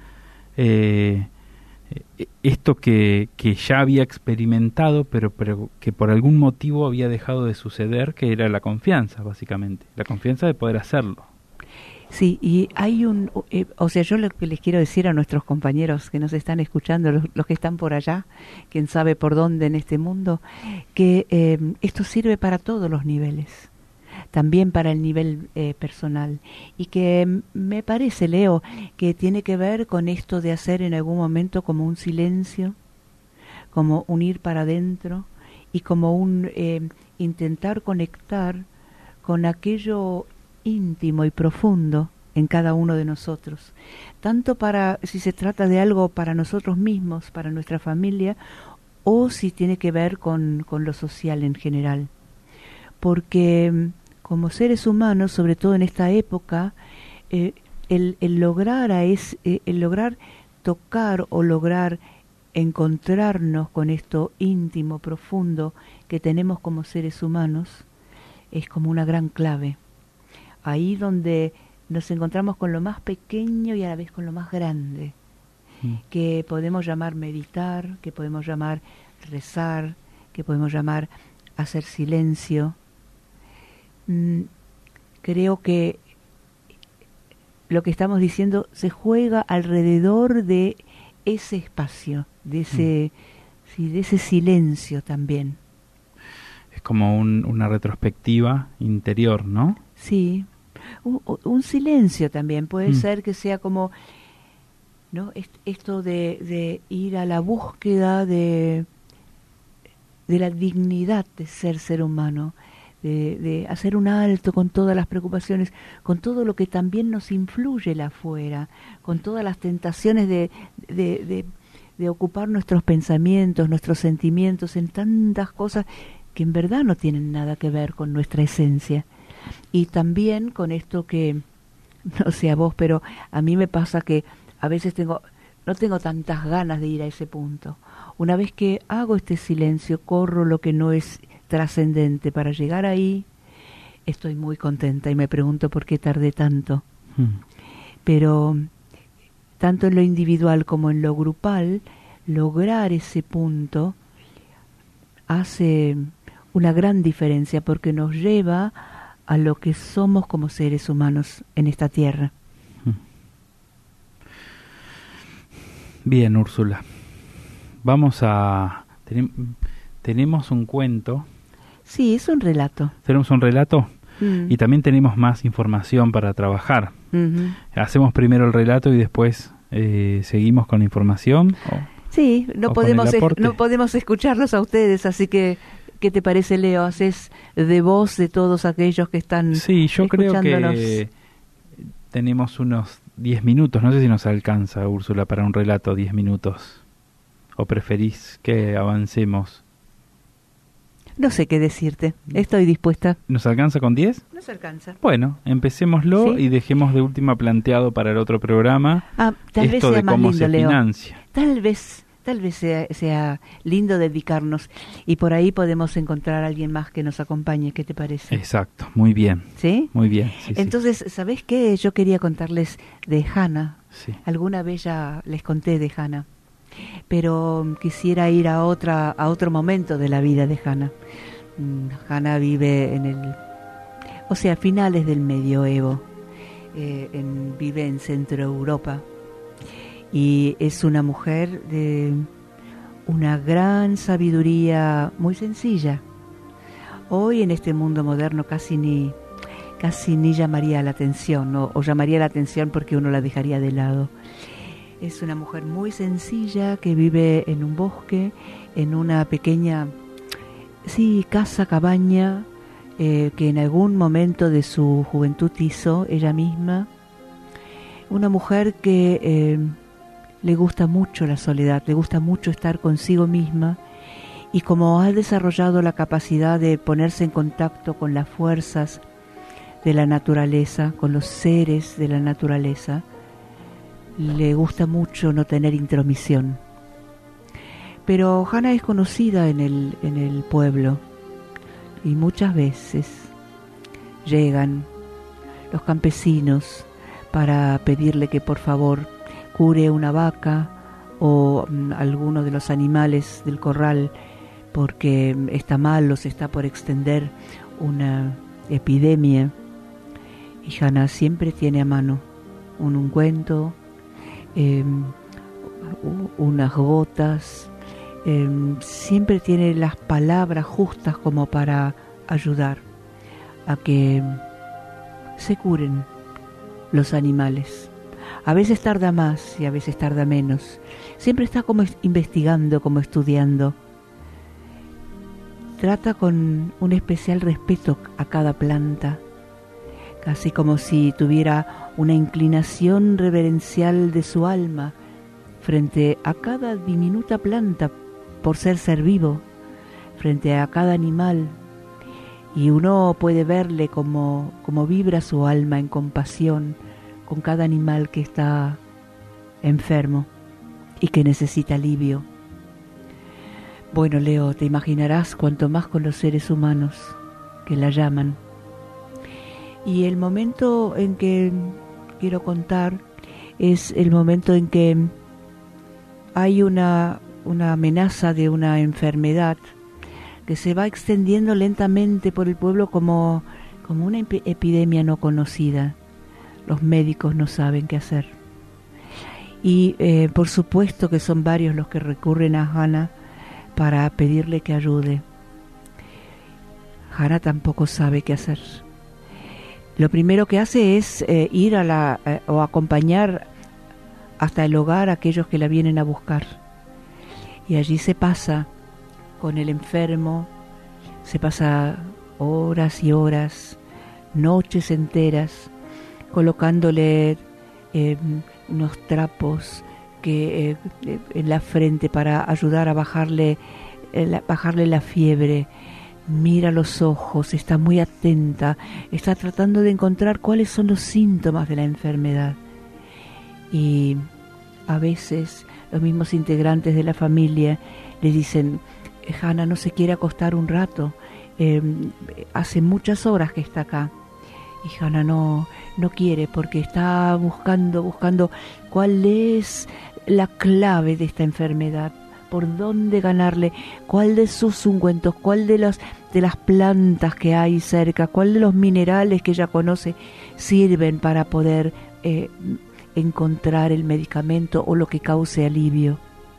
esto que ya había experimentado, pero que por algún motivo había dejado de suceder, que era la confianza, básicamente, la confianza de poder hacerlo. Sí, y hay o sea, yo lo que les quiero decir a nuestros compañeros que nos están escuchando, los que están por allá, quién sabe por dónde en este mundo, que esto sirve para todos los niveles, también para el nivel personal, y que me parece, Leo, que tiene que ver con esto de hacer en algún momento como un silencio, como un ir para adentro, y como un intentar conectar con aquello íntimo y profundo en cada uno de nosotros, tanto para si se trata de algo para nosotros mismos, para nuestra familia, o si tiene que ver con lo social en general, porque como seres humanos, sobre todo en esta época, el lograr tocar o lograr encontrarnos con esto íntimo, profundo que tenemos como seres humanos, es como una gran clave. Ahí donde nos encontramos con lo más pequeño y a la vez con lo más grande, que podemos llamar meditar, que podemos llamar rezar, que podemos llamar hacer silencio. Creo que lo que estamos diciendo se juega alrededor de ese espacio, de ese silencio también. Es como una retrospectiva interior, ¿no? Sí. Un silencio también puede ser que sea como, ¿no? Esto de ir a la búsqueda de la dignidad de ser humano, de hacer un alto con todas las preocupaciones, con todo lo que también nos influye la afuera, con todas las tentaciones de ocupar nuestros pensamientos, nuestros sentimientos en tantas cosas que en verdad no tienen nada que ver con nuestra esencia. Y también con esto que, no sé a vos, pero a mí me pasa que a veces no tengo tantas ganas de ir a ese punto. Una vez que hago este silencio, corro lo que no es trascendente para llegar ahí, estoy muy contenta y me pregunto por qué tardé tanto. Pero tanto en lo individual como en lo grupal, lograr ese punto hace una gran diferencia porque nos lleva a lo que somos como seres humanos en esta tierra. Bien, Úrsula. Tenemos un cuento. Sí, es un relato. ¿Tenemos un relato? Y también tenemos más información para trabajar. ¿Hacemos primero el relato y después seguimos con la información? Sí, no podemos escucharlos a ustedes, así que ¿qué te parece, Leo? ¿Haces de voz de todos aquellos que están Sí, yo creo que tenemos unos 10 minutos. No sé si nos alcanza, Úrsula, para un relato 10 minutos. ¿O preferís que avancemos? No sé qué decirte. Estoy dispuesta. ¿Nos alcanza con 10? Nos alcanza. Bueno, empecémoslo. ¿Sí? Y dejemos de última planteado para el otro programa tal vez sea de más cómo lindo, se Leo. financia. Tal vez sea lindo dedicarnos y por ahí podemos encontrar a alguien más que nos acompañe. ¿Qué te parece? Exacto, muy bien. ¿Sí? Muy bien. Sí, entonces, ¿sabés qué? Yo quería contarles de Hannah. Sí. Alguna vez ya les conté de Hannah, pero quisiera ir a otro momento de la vida de Hannah. Hannah vive a finales del medioevo, vive en Centro Europa. Y es una mujer de una gran sabiduría muy sencilla. Hoy en este mundo moderno casi ni llamaría la atención, o llamaría la atención porque uno la dejaría de lado. Es una mujer muy sencilla que vive en un bosque, en una pequeña cabaña que en algún momento de su juventud hizo ella misma. Una mujer que le gusta mucho la soledad, le gusta mucho estar consigo misma, y como ha desarrollado la capacidad de ponerse en contacto con las fuerzas de la naturaleza, con los seres de la naturaleza, le gusta mucho no tener intromisión. Pero Hannah es conocida en el pueblo, y muchas veces llegan los campesinos para pedirle que por favor cure una vaca o alguno de los animales del corral porque está mal o se está por extender una epidemia. Y Hannah siempre tiene a mano un ungüento, unas gotas, siempre tiene las palabras justas como para ayudar a que se curen los animales. A veces tarda más y a veces tarda menos. Siempre está como investigando, como estudiando. Trata con un especial respeto a cada planta, casi como si tuviera una inclinación reverencial de su alma frente a cada diminuta planta por ser vivo, frente a cada animal. Y uno puede verle como vibra su alma en compasión con cada animal que está enfermo y que necesita alivio. Bueno, Leo, te imaginarás cuanto más con los seres humanos que la llaman. Y el momento en que quiero contar es el momento en que hay una amenaza de una enfermedad que se va extendiendo lentamente por el pueblo como una epidemia no conocida. Los médicos no saben qué hacer. Y por supuesto que son varios los que recurren a Hannah para pedirle que ayude. Hannah tampoco sabe qué hacer. Lo primero que hace es ir o acompañar hasta el hogar a aquellos que la vienen a buscar. Y allí se pasa con el enfermo, se pasa horas y horas, noches enteras, colocándole unos trapos en la frente para ayudar a bajarle la fiebre. Mira los ojos, está muy atenta, está tratando de encontrar cuáles son los síntomas de la enfermedad. Y a veces los mismos integrantes de la familia le dicen: Hannah no se quiere acostar un rato, hace muchas horas que está acá. Y Hannah no quiere porque está buscando cuál es la clave de esta enfermedad, por dónde ganarle, cuál de sus ungüentos, cuál de las plantas que hay cerca, cuál de los minerales que ella conoce sirven para poder encontrar el medicamento o lo que cause alivio.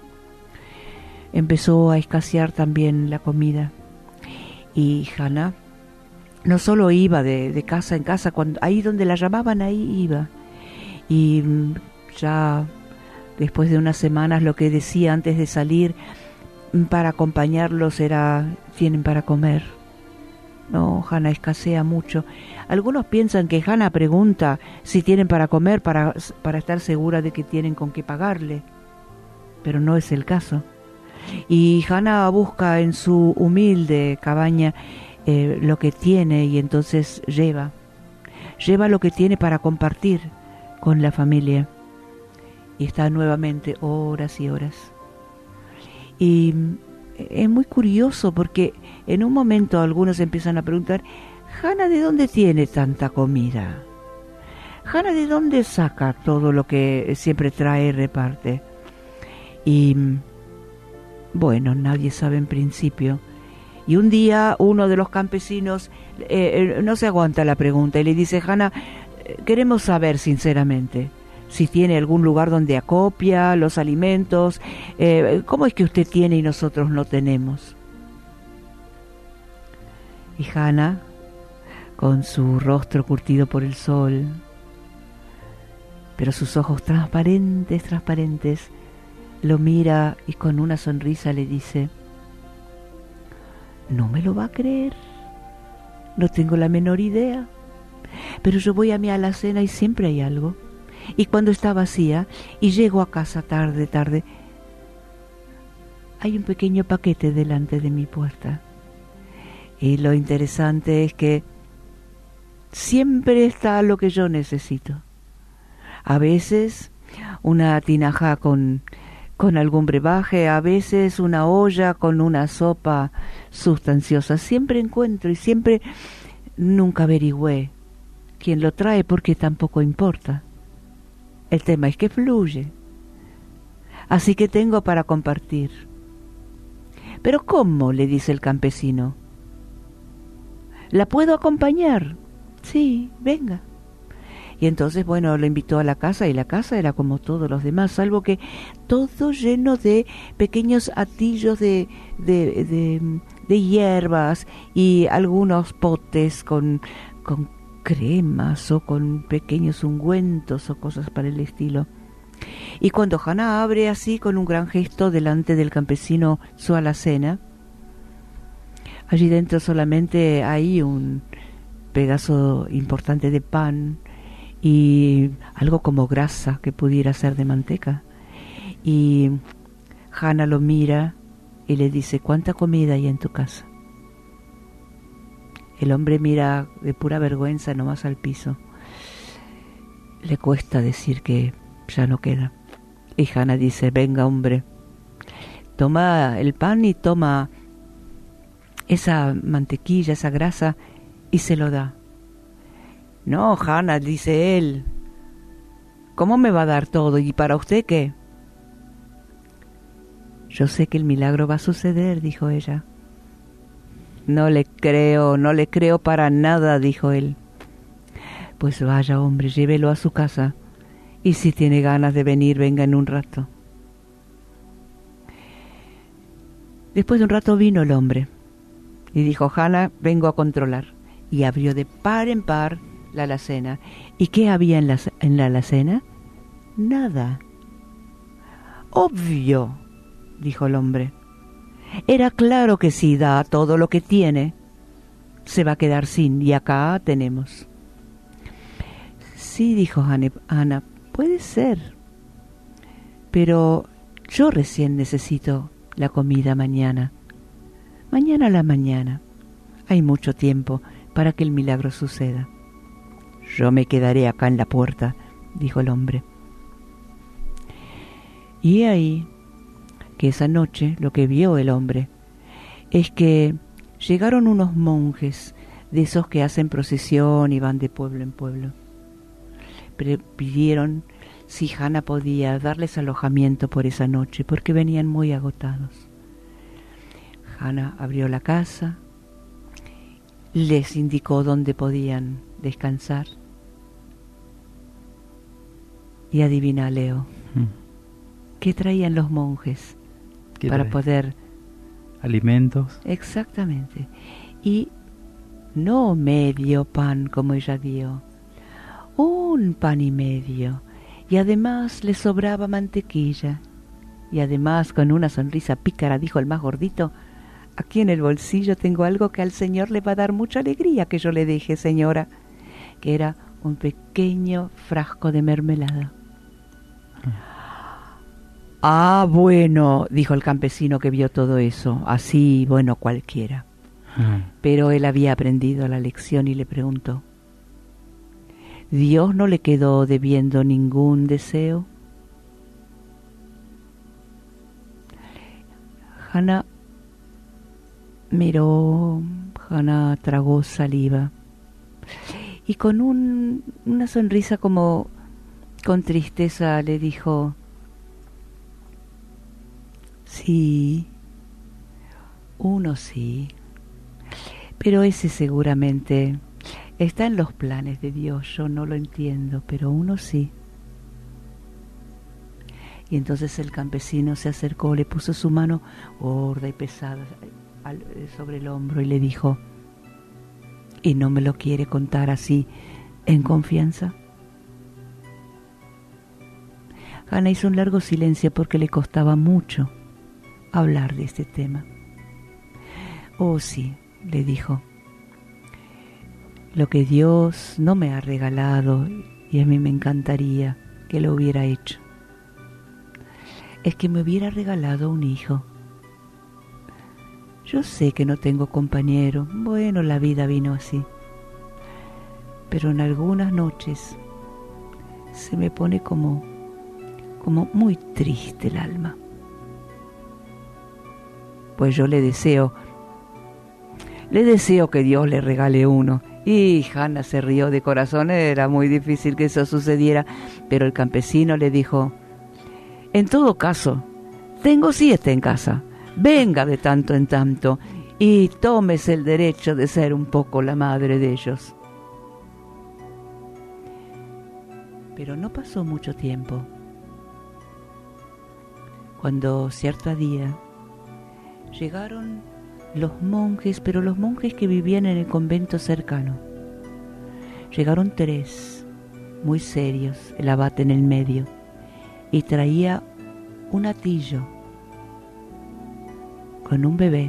Empezó a escasear también la comida y Hannah no solo iba de casa en casa, ahí donde la llamaban, ahí iba. Y ya después de unas semanas lo que decía antes de salir para acompañarlos era: tienen para comer. No, Hannah escasea mucho. Algunos piensan que Hannah pregunta si tienen para comer para estar segura de que tienen con qué pagarle, pero no es el caso. Y Hannah busca en su humilde cabaña lo que tiene, y entonces lleva lo que tiene para compartir con la familia. Y está nuevamente horas y horas. Y es muy curioso porque en un momento algunos empiezan a preguntar: Hannah, ¿de dónde tiene tanta comida? Hannah, ¿de dónde saca todo lo que siempre trae y reparte? Y bueno, nadie sabe en principio. Y un día uno de los campesinos no se aguanta la pregunta y le dice: Hannah, queremos saber sinceramente si tiene algún lugar donde acopia los alimentos. ¿Cómo es que usted tiene y nosotros no tenemos? Y Hannah, con su rostro curtido por el sol, pero sus ojos transparentes, lo mira y con una sonrisa le dice: no me lo va a creer, no tengo la menor idea, pero yo voy a mi alacena y siempre hay algo. Y cuando está vacía y llego a casa tarde, hay un pequeño paquete delante de mi puerta. Y lo interesante es que siempre está lo que yo necesito. A veces una tinaja con algún brebaje, a veces una olla con una sopa sustanciosa. Siempre encuentro y siempre, nunca averigüé quién lo trae porque tampoco importa. El tema es que fluye. Así que tengo para compartir. ¿Pero cómo?, le dice el campesino. ¿La puedo acompañar? Sí, venga. Y entonces, bueno, lo invitó a la casa, y la casa era como todos los demás, salvo que todo lleno de pequeños atillos de hierbas y algunos potes con cremas o con pequeños ungüentos o cosas para el estilo. Y cuando Hannah abre así con un gran gesto delante del campesino su alacena, allí dentro solamente hay un pedazo importante de pan y algo como grasa que pudiera ser de manteca. Y Hannah lo mira y le dice: ¿cuánta comida hay en tu casa? El hombre mira de pura vergüenza nomás al piso. Le cuesta decir que ya no queda. Y Hannah dice: venga, hombre, toma el pan y toma esa mantequilla, esa grasa, y se lo da. No, Hannah, dice él, ¿cómo me va a dar todo? ¿Y para usted qué? Yo sé que el milagro va a suceder, dijo ella. No le creo para nada, dijo él. Pues vaya, hombre, llévelo a su casa, y si tiene ganas de venir, venga en un rato. Después de un rato vino el hombre y dijo: Hannah, vengo a controlar. Y abrió de par en par la alacena. ¿Y qué había en la alacena? Nada. Obvio, dijo el hombre. Era claro que si da todo lo que tiene, se va a quedar sin, y acá tenemos. Sí, dijo Hannah, puede ser, pero yo recién necesito la comida mañana. Mañana a la mañana. Hay mucho tiempo para que el milagro suceda. Yo me quedaré acá en la puerta, dijo el hombre. Y ahí que esa noche lo que vio el hombre es que llegaron unos monjes de esos que hacen procesión y van de pueblo en pueblo. Pidieron si Hannah podía darles alojamiento por esa noche, porque venían muy agotados. Hannah abrió la casa, les indicó dónde podían descansar. Y adivina, Leo, ¿qué traían los monjes para poder? Alimentos. Exactamente. Y no medio pan como ella dio, un pan y medio. Y además le sobraba mantequilla. Y además, con una sonrisa pícara, dijo el más gordito: aquí en el bolsillo tengo algo que al señor le va a dar mucha alegría que yo le deje, señora. Que era un pequeño frasco de mermelada. Ah, bueno, dijo el campesino que vio todo eso. Así, bueno, cualquiera. Pero él había aprendido la lección y le preguntó: ¿Dios no le quedó debiendo ningún deseo? Hannah miró, Hannah tragó saliva y con una sonrisa como con tristeza le dijo: sí, uno sí, pero ese seguramente está en los planes de Dios, yo no lo entiendo, pero uno sí. Y entonces el campesino se acercó, le puso su mano gorda y pesada sobre el hombro y le dijo: ¿y no me lo quiere contar así, en confianza? Hannah hizo un largo silencio porque le costaba mucho hablar de este tema. Oh, sí, le dijo, lo que Dios no me ha regalado, y a mí me encantaría que lo hubiera hecho, es que me hubiera regalado un hijo. Yo sé que no tengo compañero, bueno, la vida vino así, pero en algunas noches se me pone como muy triste el alma. Pues yo le deseo que Dios le regale uno. Y Hannah se rió de corazón, era muy difícil que eso sucediera, pero el campesino le dijo: en todo caso, tengo 7 en casa, venga de tanto en tanto y tómese el derecho de ser un poco la madre de ellos. Pero no pasó mucho tiempo, cuando cierto día llegaron los monjes, pero los monjes que vivían en el convento cercano. Llegaron 3, muy serios, el abate en el medio, y traía un atillo con un bebé.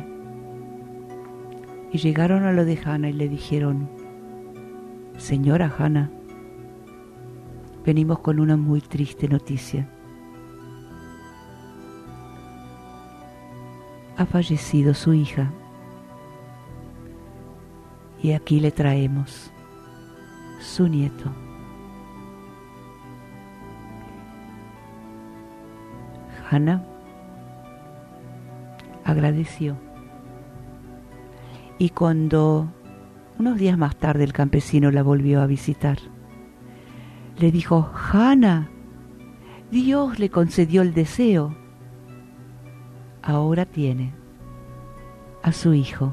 Y llegaron a lo de Hannah y le dijeron: señora Hannah, venimos con una muy triste noticia. Ha fallecido su hija y aquí le traemos su nieto. Hannah agradeció, y cuando unos días más tarde el campesino la volvió a visitar, le dijo: Hannah, Dios le concedió el deseo. Ahora tiene a su hijo,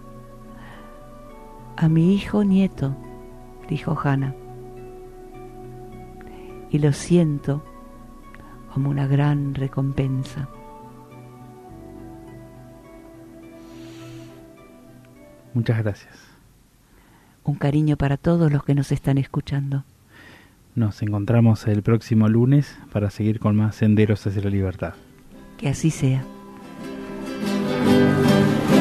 a mi hijo nieto, dijo Hannah, y lo siento como una gran recompensa. Muchas gracias. Un cariño para todos los que nos están escuchando. Nos encontramos el próximo lunes para seguir con más Senderos hacia la Libertad. Que así sea.